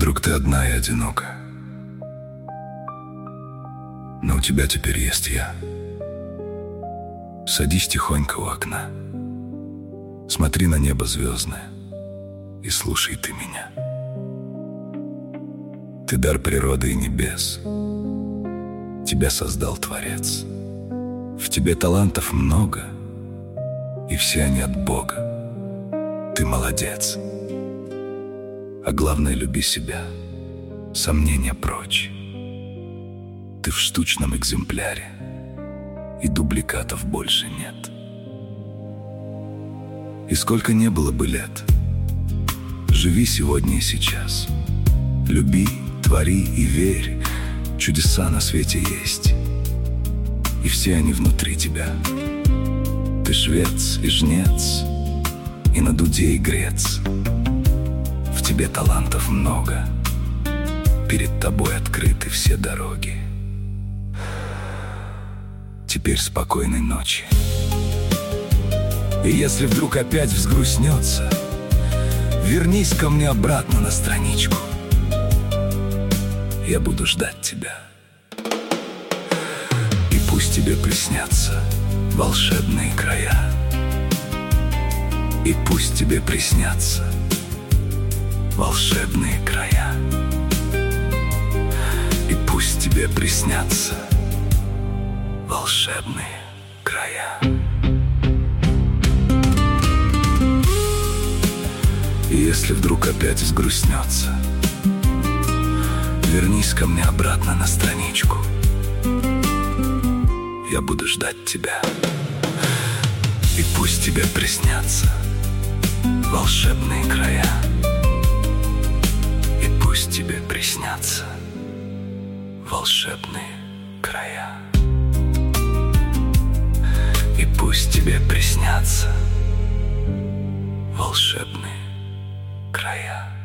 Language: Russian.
Вдруг ты одна и одинока, но у тебя теперь есть я. Садись тихонько у окна, смотри на небо звездное и слушай ты меня. Ты дар природы и небес, тебя создал Творец. В тебе талантов много, и все они от Бога. Ты молодец. А главное, люби себя, сомнения прочь. Ты в штучном экземпляре, и дубликатов больше нет. И сколько не было бы лет, живи сегодня и сейчас. Люби, твори и верь, чудеса на свете есть, и все они внутри тебя. Ты швец и жнец, и на дуде игрец. В тебе талантов много, перед тобой открыты все дороги. Теперь спокойной ночи. И если вдруг опять взгрустнется, вернись ко мне обратно на страничку. Я буду ждать тебя. И пусть тебе приснятся волшебные края. И пусть тебе приснятся волшебные края. И пусть тебе приснятся волшебные края. И если вдруг опять взгрустнется, вернись ко мне обратно на страничку. Я буду ждать тебя. И пусть тебе приснятся волшебные края. И пусть тебе приснятся волшебные края. И пусть тебе приснятся волшебные края.